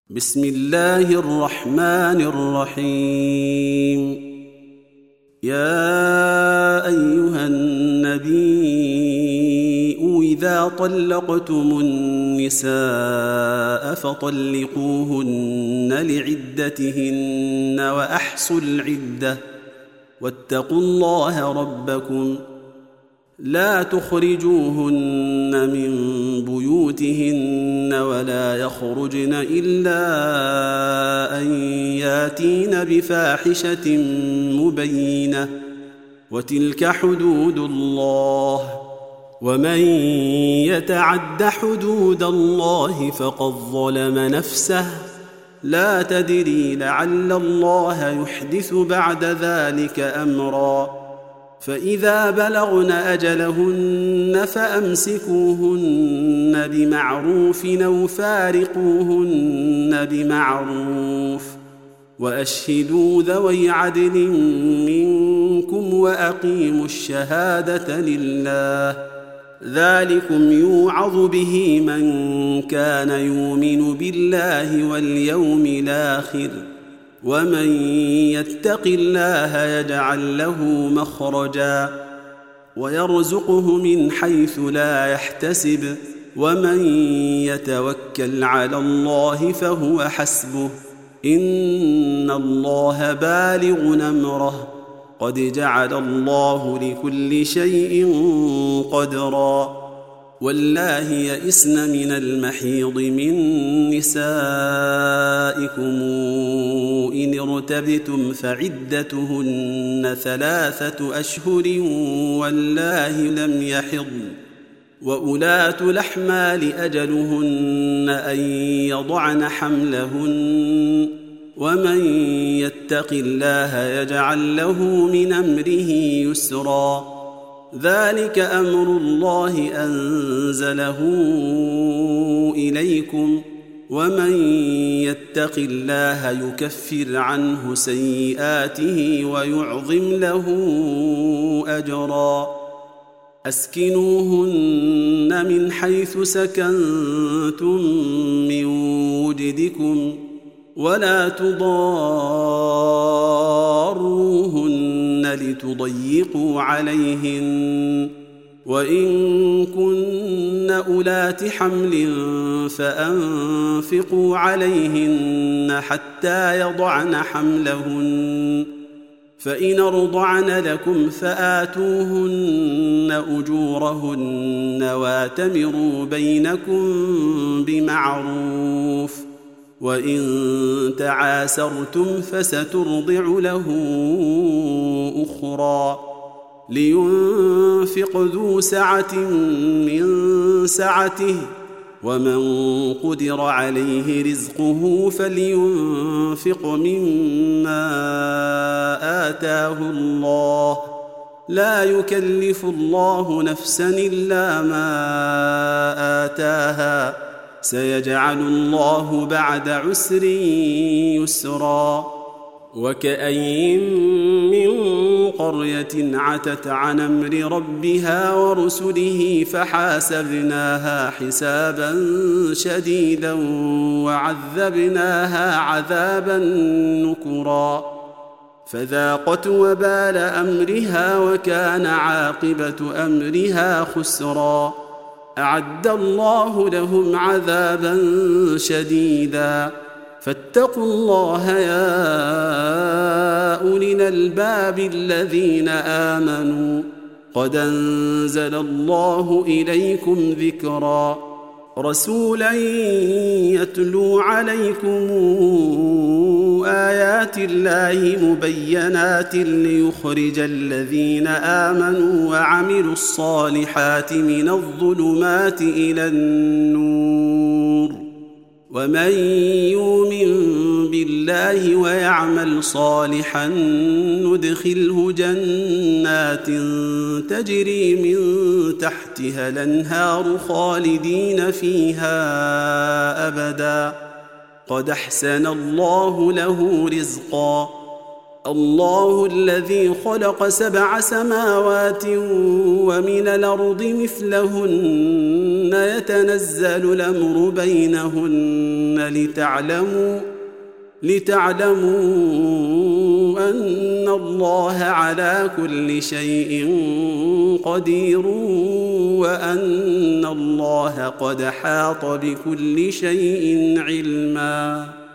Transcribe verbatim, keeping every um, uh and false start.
بسم الله الرحمن الرحيم. يا أيها النبي إذا طلقتم النساء فطلقوهن لعدتهن وأحصوا العدة واتقوا الله ربكم لا تخرجوهن من بيوتهن ولا يخرجن إلا أن ياتين بفاحشة مبينة وتلك حدود الله ومن يتعد حدود الله فقد ظلم نفسه لا تدري لعل الله يحدث بعد ذلك أمرا فإذا بلغن أجلهن فأمسكوهن بمعروف أو فارقوهن بمعروف وأشهدوا ذوي عدل منكم وأقيموا الشهادة لله ذلكم يوعظ به من كان يؤمن بالله واليوم الآخر ومن يتق الله يجعل له مخرجا ويرزقه من حيث لا يحتسب ومن يتوكل على الله فهو حسبه إن الله بالغ أمره قد جعل الله لكل شيء قدرا والله يئسن من المحيض من نسائكم إن ارتبتم فعدتهن ثلاثة أشهر والله لم يحضن وأولات الأحمال أجلهن أن يضعن حملهن ومن يتق الله يجعل له من أمره يسرا ذلك أمر الله أنزله إليكم ومن يتق الله يكفر عنه سيئاته ويعظم له أجرا أسكنوهن من حيث سكنتم من وجدكم ولا تضاروهن لتضيقوا عليهن وإن كن أولات حمل فأنفقوا عليهن حتى يضعن حملهن فإن أرضعن لكم فآتوهن أجورهن واتمروا بينكم بمعروف وإن تعاسرتم فسترضع له أخرى لينفق ذو سعة من سعته ومن قدر عليه رزقه فلينفق مما آتاه الله لا يكلف الله نفسا إلا ما آتاها سيجعل الله بعد عسر يسرا وكأين من قرية عتت عن أمر ربها ورسله فحاسبناها حسابا شديدا وعذبناها عذابا نكرا فذاقت وبال أمرها وكان عاقبة أمرها خسرا أعد الله لهم عذابا شديدا فاتقوا الله يا أولي الألباب الذين آمنوا قد أنزل الله إليكم ذكرا رسولا يتلو عليكم آيات الله مبينات ليخرج الذين آمنوا وعملوا الصالحات من الظلمات إلى النور ومن يؤمن بالله ويعمل صالحا ندخله جنات تجري من تحتها الأنهار خالدين فيها أبدا قد أحسن الله له رزقا الله الذي خلق سبع سماوات ومن الأرض مثلهن يتنزل الأمر بينهن لتعلموا لتعلموا أن الله على كل شيء قدير وأن الله قد حاط بكل شيء علما.